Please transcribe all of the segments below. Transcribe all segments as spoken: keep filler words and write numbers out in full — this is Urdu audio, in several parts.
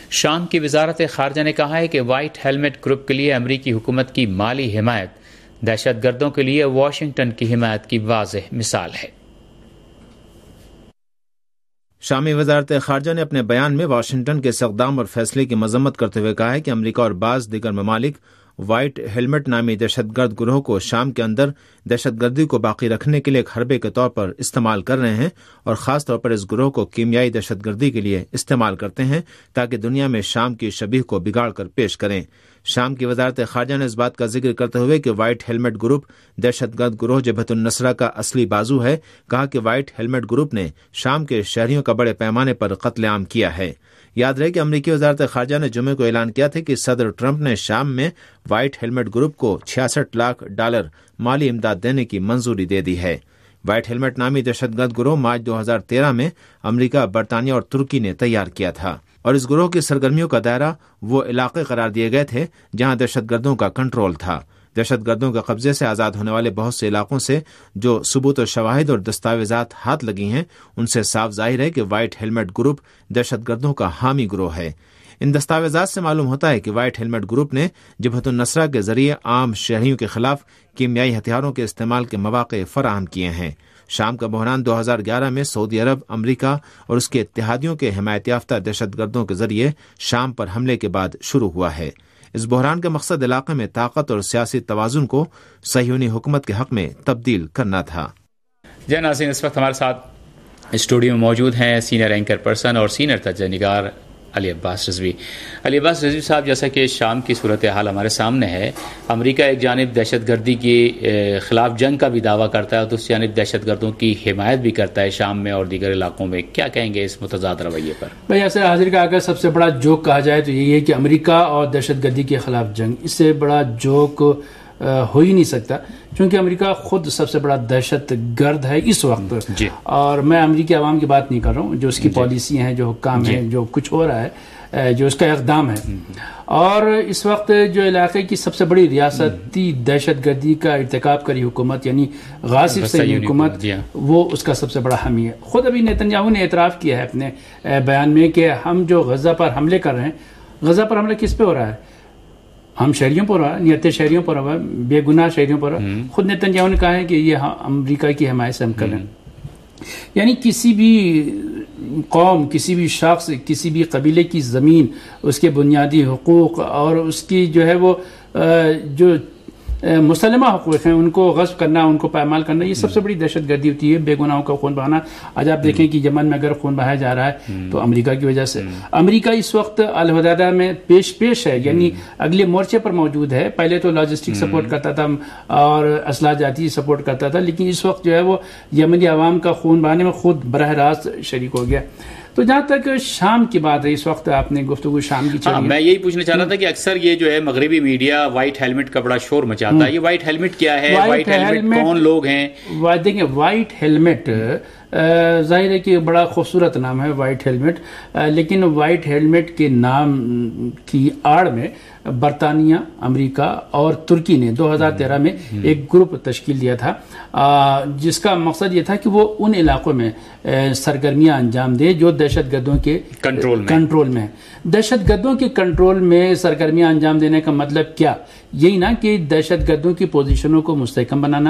شام کی وزارت خارجہ نے کہا ہے کہ وائٹ ہیلمٹ گروپ کے لیے امریکی حکومت کی مالی حمایت دہشت گردوں کے لیے واشنگٹن کی حمایت کی واضح مثال ہے۔ شامی وزارت خارجہ نے اپنے بیان میں واشنگٹن کے اس اقدام اور فیصلے کی مذمت کرتے ہوئے کہا ہے کہ امریکہ اور بعض دیگر ممالک وائٹ ہیلمٹ نامی دہشت گرد گروہ کو شام کے اندر دہشت گردی کو باقی رکھنے کے لیے ایک حربے کے طور پر استعمال کر رہے ہیں اور خاص طور پر اس گروہ کو کیمیائی دہشت گردی کے لیے استعمال کرتے ہیں تاکہ دنیا میں شام کی شبیہ کو بگاڑ کر پیش کریں۔ شام کی وزارت خارجہ نے اس بات کا ذکر کرتے ہوئے کہ وائٹ ہیلمٹ گروپ دہشت گرد گروہ جبہت النصرہ کا اصلی بازو ہے، کہا کہ وائٹ ہیلمٹ گروپ نے شام کے شہریوں کا بڑے پیمانے پر قتل عام کیا ہے۔ یاد رہے کہ امریکی وزارت خارجہ نے جمعے کو اعلان کیا تھا کہ صدر ٹرمپ نے شام میں وائٹ ہیلمٹ گروپ کو چھیاسٹھ لاکھ ڈالر مالی امداد دینے کی منظوری دے دی ہے۔ وائٹ ہیلمٹ نامی دہشت گرد گروہ مارچ دو ہزار تیرہ میں امریکہ، برطانیہ اور ترکی نے تیار کیا تھا اور اس گروہ کی سرگرمیوں کا دائرہ وہ علاقے قرار دیے گئے تھے جہاں دہشت گردوں کا کنٹرول تھا۔ دہشت گردوں کے قبضے سے آزاد ہونے والے بہت سے علاقوں سے جو ثبوت و شواہد اور دستاویزات ہاتھ لگی ہیں ان سے صاف ظاہر ہے کہ وائٹ ہیلمٹ گروپ دہشت گردوں کا حامی گروہ ہے۔ ان دستاویزات سے معلوم ہوتا ہے کہ وائٹ ہیلمٹ گروپ نے جبہت النصرہ کے ذریعے عام شہریوں کے خلاف کیمیائی ہتھیاروں کے استعمال کے مواقع فراہم کیے ہیں۔ شام کا بحران دو ہزار گیارہ میں سعودی عرب، امریکہ اور اس کے اتحادیوں کے حمایت یافتہ دہشت گردوں کے ذریعے شام پر حملے کے بعد شروع ہوا ہے۔ اس بحران کا مقصد علاقے میں طاقت اور سیاسی توازن کو صہیونی حکومت کے حق میں تبدیل کرنا تھا۔ جی ناظرین، اس وقت ہمارے ساتھ اسٹوڈیو میں موجود ہیں سینئر اینکر پرسن اور سینئر تجزیہ نگار علی عباس رضوی۔ علی عباس رضوی صاحب، جیسا کہ شام کی صورتحال ہمارے سامنے ہے، امریکہ ایک جانب دہشت گردی کے خلاف جنگ کا بھی دعویٰ کرتا ہے اور دوسری جانب دہشت گردوں کی حمایت بھی کرتا ہے شام میں اور دیگر علاقوں میں، کیا کہیں گے اس متضاد رویے پر؟ بھائی ایسے حاضر کا اگر سب سے بڑا جوک کہا جائے تو یہی ہے کہ امریکہ اور دہشت گردی کے خلاف جنگ، اس سے بڑا جوک ہو ہی نہیں سکتا، کیونکہ امریکہ خود سب سے بڑا دہشت گرد ہے اس وقت جی۔ اور میں امریکی عوام کی بات نہیں کر رہا ہوں، جو اس کی پالیسی ہیں، جو حکام ہیں، جو کچھ ہو رہا ہے، جو اس کا اقدام ہے، اور اس وقت جو علاقے کی سب سے بڑی ریاستی دہشت گردی کا ارتکاب کری حکومت یعنی غاصب صہیونی حکومت، وہ اس کا سب سے بڑا حامی ہے۔ خود ابھی نیتنیاہو نے اعتراف کیا ہے اپنے بیان میں کہ ہم جو غزہ پر حملے کر رہے ہیں، غزہ پر حملہ کس پہ ہو رہا ہے؟ ہم شہریوں پر ہوا ہے، نیت شہریوں پر ہوا ہے، بے گناہ شہریوں پر ہوا ہے۔ خود نیتنیاہو نے کہا ہے کہ یہ امریکہ کی حمایت سے ہم کر رہے ہیں۔ یعنی کسی بھی قوم، کسی بھی شخص، کسی بھی قبیلے کی زمین، اس کے بنیادی حقوق اور اس کی جو ہے وہ جو مسلمہ حقوق ہیں ان کو غصب کرنا، ان کو پامال کرنا، یہ سب سے بڑی دہشت گردی ہوتی ہے، بے گناہوں کا خون بہانا۔ آج آپ دیکھیں کہ یمن میں اگر خون بہایا جا رہا ہے تو امریکہ کی وجہ سے۔ امریکہ اس وقت الحدیدہ میں پیش پیش ہے، یعنی اگلے مورچے پر موجود ہے۔ پہلے تو لاجسٹک سپورٹ کرتا تھا اور اسلحہ جاتی سپورٹ کرتا تھا، لیکن اس وقت جو ہے وہ یمنی عوام کا خون بہانے میں خود براہ راست شریک ہو گیا۔ تو جہاں تک شام کی بات ہے، اس وقت آپ نے گفتگو شام کی چلی، میں یہی پوچھنا چاہ رہا تھا کہ اظہر یہ جو ہے مغربی میڈیا وائٹ ہیلمٹ کا بڑا شور مچاتا ہے، یہ وائٹ ہیلمٹ کیا ہے؟ وائٹ ہیلمٹ کون لوگ ہیں؟ دیکھیں، وائٹ ہیلمٹ ظاہر ہے کہ بڑا خوبصورت نام ہے وائٹ ہیلمٹ، لیکن وائٹ ہیلمٹ کے نام کی آڑ میں برطانیہ، امریکہ اور ترکی نے دو ہزار تیرہ میں ایک گروپ تشکیل دیا تھا، جس کا مقصد یہ تھا کہ وہ ان علاقوں میں سرگرمیاں انجام دے جو دہشت گردوں کے کنٹرول میں کنٹرول میں ہیں۔ دہشت گردوں کے کنٹرول میں سرگرمیاں انجام دینے کا مطلب کیا؟ یہی نا کہ دہشت گردوں کی پوزیشنوں کو مستحکم بنانا،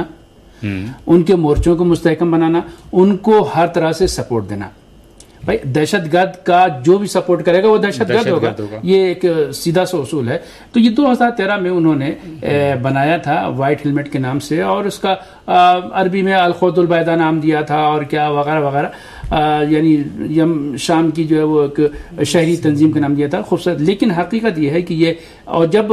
ان کے مورچوں کو مستحکم بنانا، ان کو ہر طرح سے سپورٹ دینا۔ بھائی دہشت گرد کا جو بھی سپورٹ کرے گا وہ دہشت گرد ہوگا، یہ ایک سیدھا سا اصول ہے۔ تو یہ دو ہزار تیرہ میں انہوں نے بنایا تھا وائٹ ہیلمٹ کے نام سے، اور اس کا عربی میں الخوض البیدہ نام دیا تھا اور کیا وغیرہ وغیرہ، یعنی شام کی جو ہے وہ ایک شہری تنظیم کا نام دیا تھا، خوبصورت۔ لیکن حقیقت یہ ہے کہ یہ، اور جب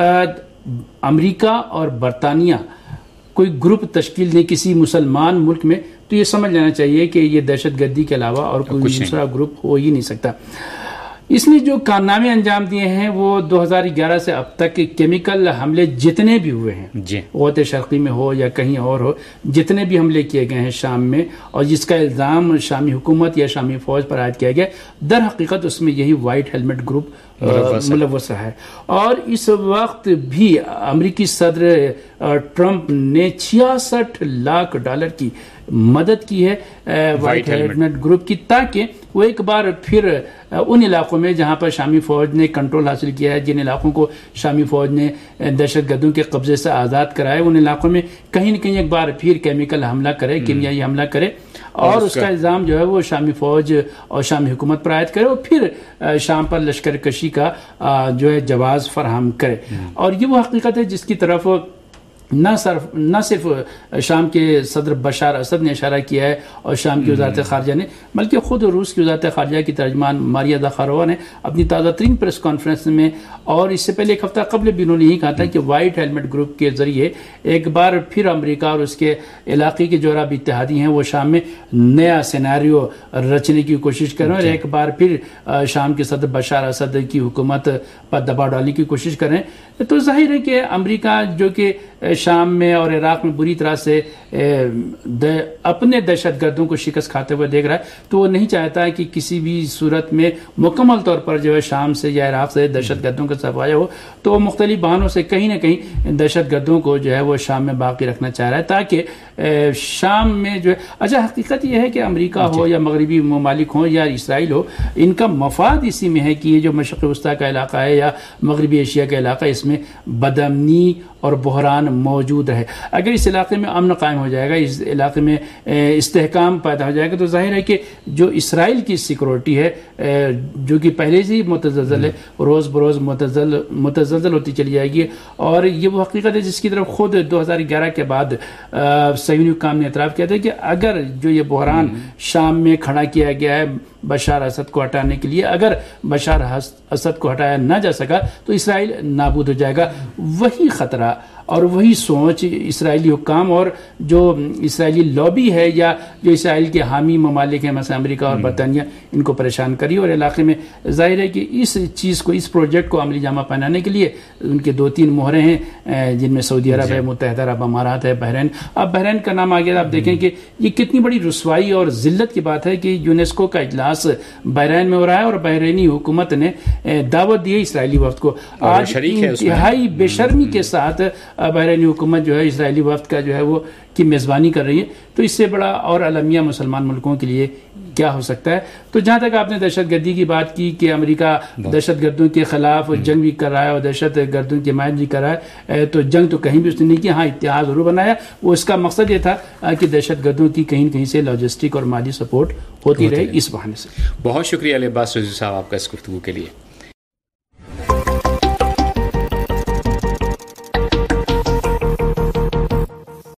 امریکہ اور برطانیہ کوئی گروپ تشکیل دے کسی مسلمان ملک میں تو یہ سمجھ لینا چاہیے کہ یہ دہشت گردی کے علاوہ اور کوئی دوسرا گروپ ہو ہی نہیں سکتا۔ اس نے جو کارنامے انجام دیے ہیں وہ دو ہزار گیارہ سے اب تک کیمیکل حملے جتنے بھی ہوئے ہیں جی غوطہ شرقی میں ہو یا کہیں اور ہو، جتنے بھی حملے کیے گئے ہیں شام میں، اور جس کا الزام شامی حکومت یا شامی فوج پر عائد کیا گیا، در حقیقت اس میں یہی وائٹ ہیلمٹ گروپ ملوث رہا ہے۔ اور اس وقت بھی امریکی صدر ٹرمپ نے چھیاسٹھ لاکھ ڈالر کی مدد کی ہے وائٹ ہیلمٹ گروپ کی، تاکہ وہ ایک بار پھر ان علاقوں میں جہاں پر شامی فوج نے کنٹرول حاصل کیا ہے، جن علاقوں کو شامی فوج نے دہشت گردوں کے قبضے سے آزاد کرایا، ان علاقوں میں کہیں نہ کہیں ایک بار پھر کیمیکل حملہ کرے، کیمیائی حملہ کرے، اور اس کا الزام جو ہے وہ شامی فوج اور شامی حکومت پر عائد کرے، اور پھر شام پر لشکر کشی کا جو ہے جواز فراہم کرے۔ اور یہ وہ حقیقت ہے جس کی طرف نہ صرف نہ صرف شام کے صدر بشار اسد نے اشارہ کیا ہے اور شام کی وزارت خارجہ نے، بلکہ خود روس کی وزارت خارجہ کی ترجمان ماریا زخاروا نے اپنی تازہ ترین پریس کانفرنس میں، اور اس سے پہلے ایک ہفتہ قبل بھی انہوں نے یہ کہا تھا کہ وائٹ ہیلمٹ گروپ کے ذریعے ایک بار پھر امریکہ اور اس کے علاقے کے جو عرب اتحادی ہیں وہ شام میں نیا سیناریو رچنے کی کوشش کریں اور ایک بار پھر شام کے صدر بشار اسد کی حکومت پر دباؤ ڈالنے کی کوشش کریں۔ تو ظاہر ہے کہ امریکہ جو کہ شام میں اور عراق میں بری طرح سے اپنے دہشت گردوں کو شکست کھاتے ہوئے دیکھ رہا ہے، تو وہ نہیں چاہتا ہے کہ کسی بھی صورت میں مکمل طور پر جو ہے شام سے یا عراق سے دہشت گردوں کا صفایا ہو، تو وہ مختلف بہانوں سے کہیں نہ کہیں دہشت گردوں کو جو ہے وہ شام میں باقی رکھنا چاہ رہا ہے، تاکہ شام میں جو ہے اچھا حقیقت یہ ہے کہ امریکہ ہو یا مغربی ممالک ہوں یا اسرائیل ہو، ان کا مفاد اسی میں ہے کہ یہ جو مشرق وسطیٰ کا علاقہ ہے یا مغربی ایشیا کا علاقہ، اس میں بدامنی اور بحران موجود ہے۔ اگر اس علاقے میں امن قائم ہو جائے گا، اس علاقے میں استحکام پیدا ہو جائے گا، تو ظاہر ہے کہ جو اسرائیل کی سیکورٹی ہے جو کہ پہلے سے ہی متزلزل ہے، روز بروز متزلزل متزلزل ہوتی چلی جائے گی، اور یہ وہ حقیقت ہے جس کی طرف خود دو ہزار گیارہ کے بعد صہیونی حکام نے اعتراف کیا تھا کہ اگر جو یہ بحران شام میں کھڑا کیا گیا ہے بشار اسد کو ہٹانے کے لیے، اگر بشار اسد کو ہٹایا نہ جا سکا تو اسرائیل نابود ہو جائے گا۔ وہی خطرہ اور وہی سوچ اسرائیلی حکام اور جو اسرائیلی لابی ہے یا جو اسرائیل کے حامی ممالک ہیں مثلا امریکہ اور برطانیہ، ان کو پریشان کری، اور علاقے میں ظاہر ہے کہ اس چیز کو، اس پروجیکٹ کو عملی جامہ پہنانے کے لیے ان کے دو تین مہرے ہیں، جن میں سعودی عرب ہے، متحدہ عرب امارات ہے، بحرین۔ اب بحرین کا نام آگے آپ دیکھیں کہ یہ کتنی بڑی رسوائی اور ذلت کی بات ہے کہ یونیسکو کا اجلاس بحرین میں ہو رہا ہے اور بحرینی حکومت نے دعوت دی ہے اسرائیلی وفد کو، آج انتہائی بے شرمی کے ساتھ بحرینی حکومت جو ہے اسرائیلی وفد کا جو ہے وہ کی میزبانی کر رہی ہے۔ تو اس سے بڑا اور المیہ مسلمان ملکوں کے لیے کیا ہو سکتا ہے؟ تو جہاں تک آپ نے دہشت گردی کی بات کی کہ امریکہ دہشت گردوں کے خلاف جنگ بھی کر رہا ہے اور دہشت گردوں کی حمایت بھی کر رہا ہے، تو جنگ تو کہیں بھی اس نے نہیں کی، ہاں اتحاد ضرور بنایا۔ وہ اس کا مقصد یہ تھا کہ دہشت گردوں کی کہیں کہیں سے لاجسٹک اور مالی سپورٹ ہوتی رہے، اس بہانے سے۔ بہت شکریہ علی عباس رضوی صاحب آپ کا اس گفتگو کے لیے۔